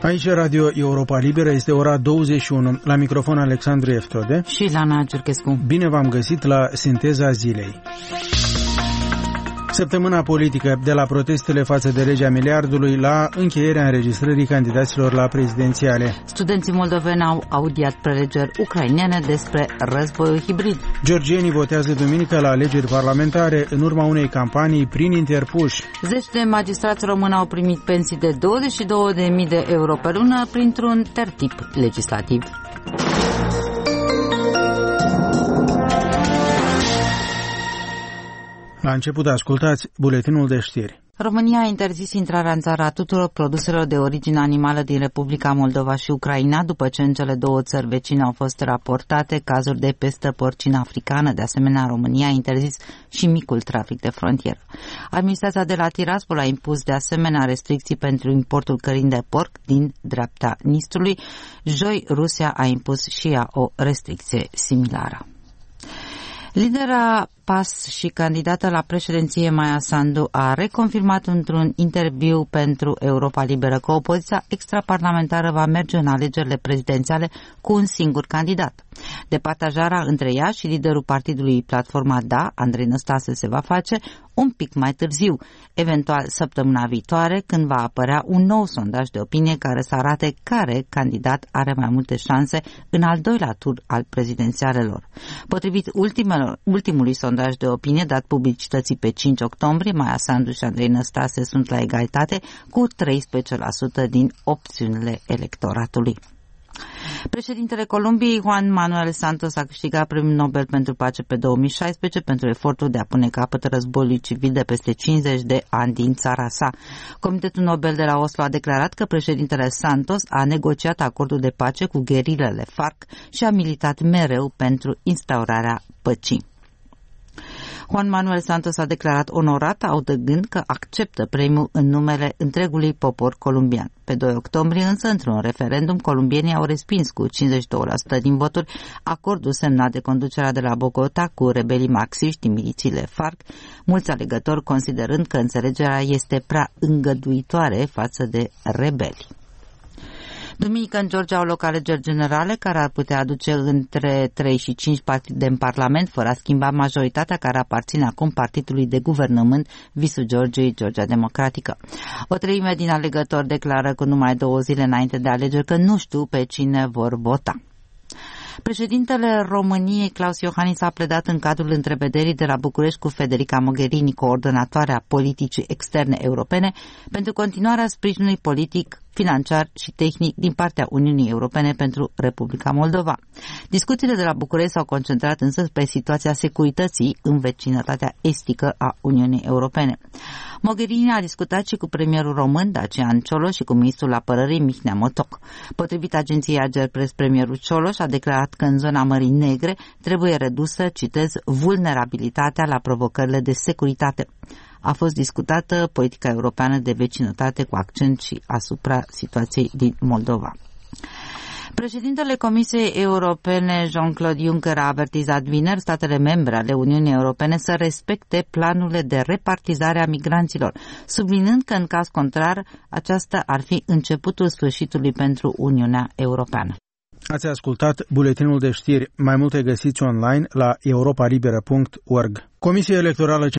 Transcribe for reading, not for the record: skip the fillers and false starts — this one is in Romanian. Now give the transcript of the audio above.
Aici Radio Europa Liberă, este ora 21. La microfon Alexandru Eftode și Lana Ciurchescu. Bine v-am găsit la Sinteza Zilei. Săptămâna politică, de la protestele față de legea miliardului la încheierea înregistrării candidaților la prezidențiale. Studenții moldoveni au audiat prelegeri ucrainene despre războiul hibrid. Georgienii votează duminică la alegeri parlamentare în urma unei campanii prin interpuși. Zeci de magistrați români au primit pensii de 22.000 de euro pe lună printr-un tertip legislativ. La început ascultați buletinul de știri. România a interzis intrarea în țară a tuturor produselor de origine animală din Republica Moldova și Ucraina, după ce în cele două țări vecine au fost raportate cazuri de pestă porcină africană. De asemenea, România a interzis și micul trafic de frontieră. Administrația de la Tiraspol a impus de asemenea restricții pentru importul cărin de porc din dreapta Nistrului. Joi, Rusia a impus și ea o restricție similară. Lidera PAS și candidată la președinție Maia Sandu a reconfirmat într-un interviu pentru Europa Liberă că opoziția extraparlamentară va merge în alegerile prezidențiale cu un singur candidat. Departajarea între ea și liderul partidului Platforma Da, Andrei Năstase, se va face un pic mai târziu, eventual săptămâna viitoare, când va apărea un nou sondaj de opinie care să arate care candidat are mai multe șanse în al doilea tur al prezidențialelor. Potrivit ultimului sondaj de opinie dat publicității pe 5 octombrie, Maia Sandu și Andrei Năstase sunt la egalitate cu 13% din opțiunile electoratului. Președintele Columbiei, Juan Manuel Santos, a câștigat Premiul Nobel pentru Pace pe 2016 pentru efortul de a pune capăt războiului civil de peste 50 de ani din țara sa. Comitetul Nobel de la Oslo a declarat că președintele Santos a negociat acordul de pace cu gherilele FARC și a militat mereu pentru instaurarea păcii. Juan Manuel Santos a declarat onorat, audăgând că acceptă premiul în numele întregului popor columbian. Pe 2 octombrie, însă, într-un referendum, columbienii au respins cu 52% din voturi acordul semnat de conducerea de la Bogota cu rebelii marxiști din milițiile FARC, mulți alegători considerând că înțelegerea este prea îngăduitoare față de rebeli. Duminică în Georgia au loc alegeri generale care ar putea aduce între 3 și 5 partide în Parlament, fără a schimba majoritatea care aparține acum partidului de guvernământ Visul Georgiei, Georgia Democratică. O treime din alegători declară cu numai 2 zile înainte de alegeri că nu știu pe cine vor vota. Președintele României, Klaus Iohannis, a pledat în cadrul întrevederii de la București cu Federica Mogherini, coordonatoarea politicii externe europene, pentru continuarea sprijinului politic, financiar și tehnic din partea Uniunii Europene pentru Republica Moldova. Discuțiile de la București s-au concentrat însă pe situația securității în vecinătatea estică a Uniunii Europene. Mogherini a discutat și cu premierul român, Dacian Cioloș, și cu ministrul apărării, Mihnea Motoc. Potrivit agenției Agerpres, premierul Cioloș a declarat că în zona Mării Negre trebuie redusă, citez, vulnerabilitatea la provocările de securitate. A fost discutată politica europeană de vecinătate cu accent și asupra situației din Moldova. Președintele Comisiei Europene, Jean-Claude Juncker, a avertizat vineri statele membre ale Uniunii Europene să respecte planurile de repartizare a migranților, sublinând că în caz contrar aceasta ar fi începutul sfârșitului pentru Uniunea Europeană. Ați ascultat buletinul de știri. Mai multe găsiți online la europalibera.org. Comisia Electorală